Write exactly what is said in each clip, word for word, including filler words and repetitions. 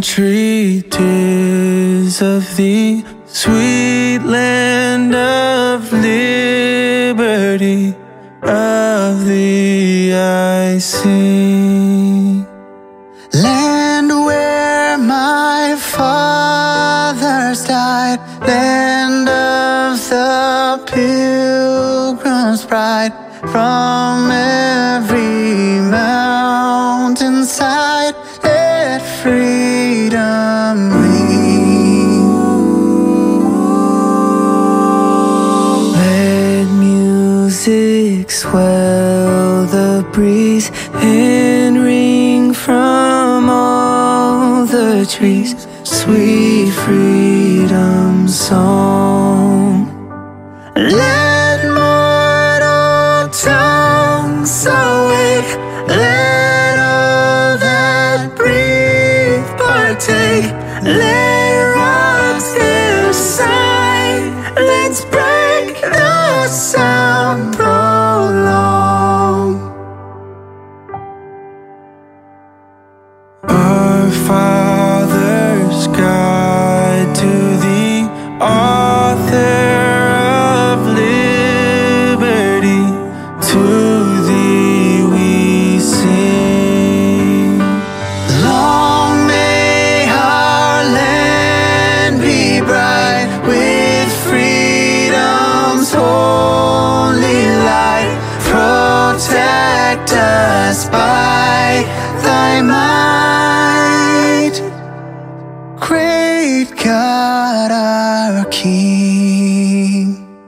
country, 'tis of thee, sweet land of liberty, of thee I sing. Land where my fathers died, land of the Pilgrim's bride, from every mountainside let freedom ring. Let music swell the breeze and ring from all the trees, sweet freedom song. Let mortal tongues awake, let all that breathe partake, let rocks their sigh, let's break the sound prolong. Our Father's guide to thee, author of liberty, to thee we sing. Long may our land be bright with freedom's holy light. Protect us by thy might, great God our King.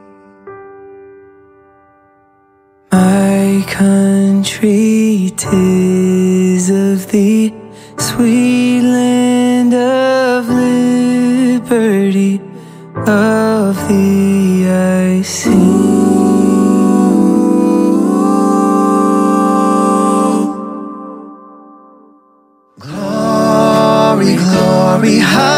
My country, 'tis of thee, sweet land of liberty, of thee I sing. Glory, glory, hallelujah.